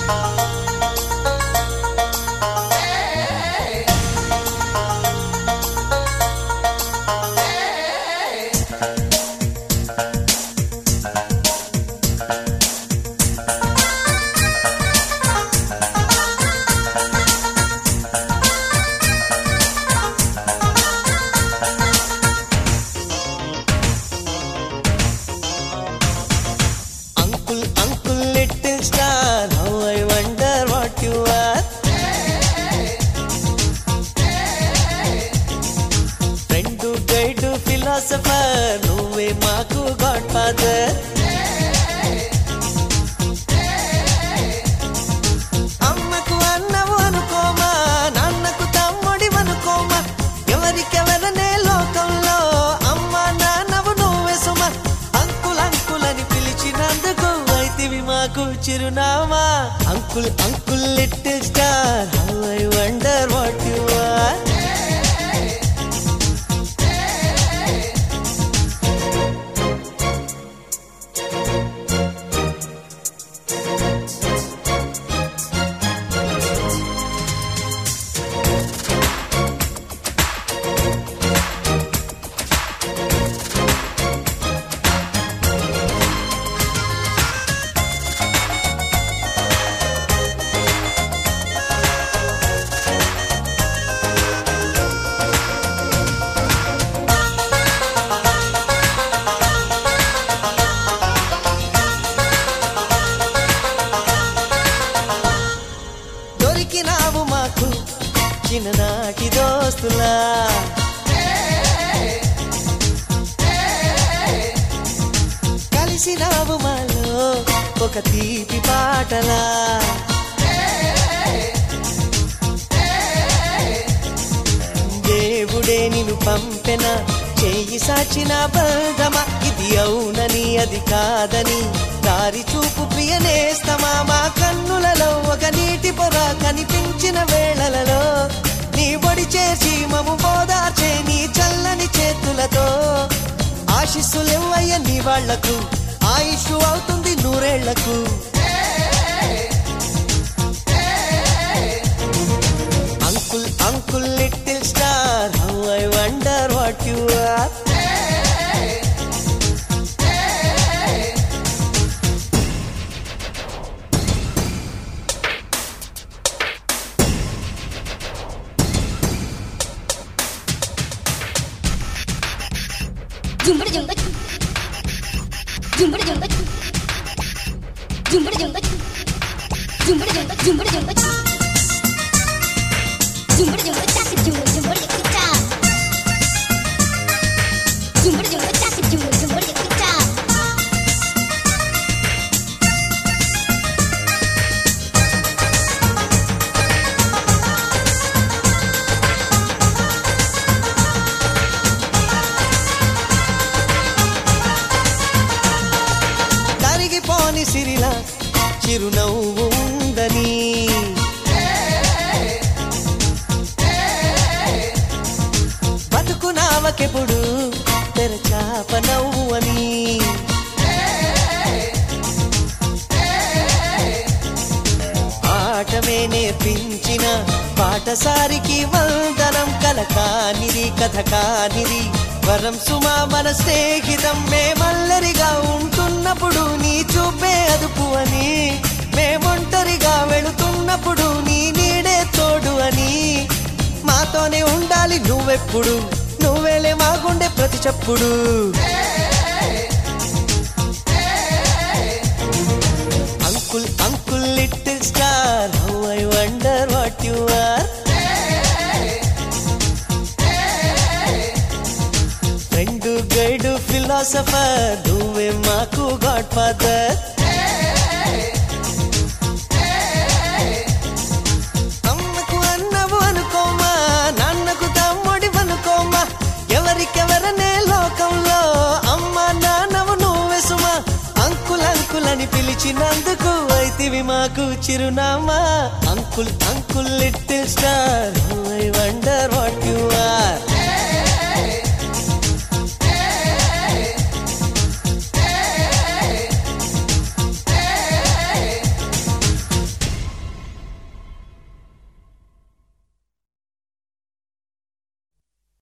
నువ్వే మాకు God father అమ్మకు అన్నవు అనుకోమా నాన్నకు తమ్ముడి అనుకోమా ఎవరికెవరనే లోకంలో అమ్మ నాన్నవు నువ్వే సుమ అంకుల్ అంకుల్ అని పిలిచినందుకు అయితివి మాకు చిరునామా uncle uncle little star how I wonder what you are దొరికినావు మాకు చిన్ననాటి దోస్తులా కలిసినావు మాలో ఒక తీపి పాటలా దేవుడే నిన్ను పంపెన చేయి సాచిన బంధమా ఇది అవునని అది కాదని దారి చూపు ప్రియనేస్తమా మా కన్నులలో ఒక నీటి పొర కనిపించిన వేళలలో నీ ఒడి చేర్చి మము బోదార్చే నీ చల్లని చేతులతో ఆశీస్సులెవ్వయ్య నీ వాళ్లకు ఆయుష్ అవుతుంది నూరేళ్లకు uncle uncle little star how I wonder what you are జుంబడి జుంబడి జుంబడి జుంబడి జుంబడి జుంబడి జుంబడి జుంబడి జుంబడి జుంబడి జుంబడి జుంబడి చాకి జుంబడి జుంబడి కిచ్చా జుంబడి జుంబడి చాకి జుంబడి జుంబడి కిచ్చా కరిగిపోని సిరిలా చిరునవ్వు ఉందని బతుకునావకెప్పుడు తెరచాప నవ్వు అని ఆటమే నేర్పించిన పాఠసారికి వందనం కల కానిది కథ కానిది వరం సుమా మన స్నేహితం మేమల్లరిగా ఉంటున్నప్పుడు నీ చూపే అదుపు అని మేమొంటరిగా వెళుతున్నప్పుడు నీ నీడే తోడు అని మాతోనే ఉండాలి నువ్వెప్పుడు నువ్వేలే మా గుండె ప్రతి చప్పుడు uncle uncle little star how I wonder what you are friend guide philosopher నువ్వే మాకు గాడ్ ఫాదర్ అమ్మకు అన్నవు అనుకోమా నాన్నకు తమ్ముడి అనుకోమా ఎవరికెవరనే లోకంలో అమ్మ నాన్నవు నువ్వే సుమా అంకుల్ అంకుల్ అని పిలిచినందుకు అయితివి మాకు చిరునామా uncle uncle little star how I wonder what you are